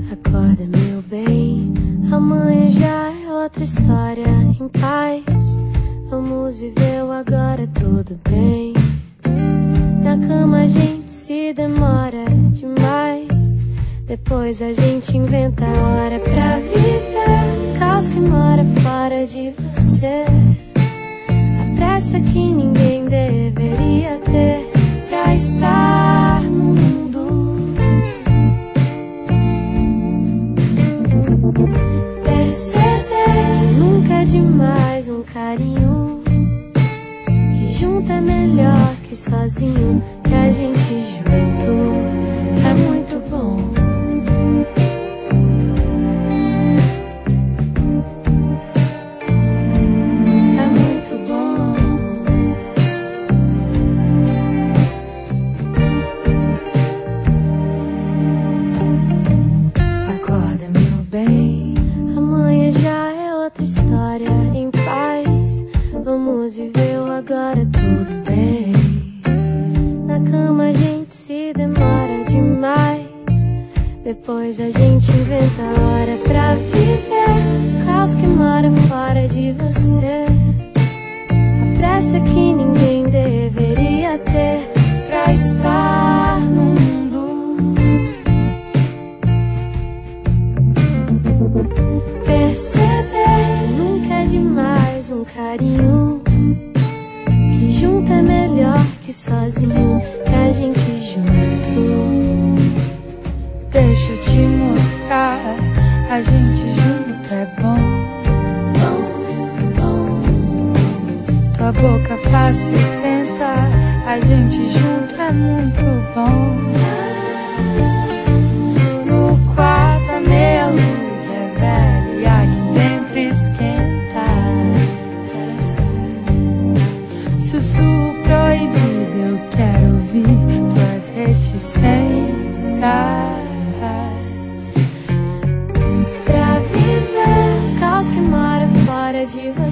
Acorda, meu bem, amanhã já é outra história. Em paz, vamos viver o agora, tudo bem. Na cama a gente se demora demais, depois a gente inventa a hora pra viver. Caos que mora fora de você, a pressa que ninguém deveria ter pra estar no mundo. Perceber que nunca é demais um carinho, que junto é melhor que sozinho, que a gente junto é muito bom. É muito bom. Acorda, meu bem, amanhã já é outra história. Em paz, vamos viver o agora, tudo bem. Na cama a gente se demora demais, depois a gente inventa a hora pra viver. Caos que mora fora de você, a pressa que ninguém deveria ter pra estar no mundo. Perceber que nunca é demais um carinho, que junto é melhor que sozinho, que a gente junto. Deixa eu te mostrar, a gente junto é bom. Tua boca fácil tentar, a gente junto é muito bom. No quarto a meia luz é velha e aqui dentro esquenta. Sussurro proibido, eu quero ouvir tuas reticências. Pra viver, caos que mora fora de você,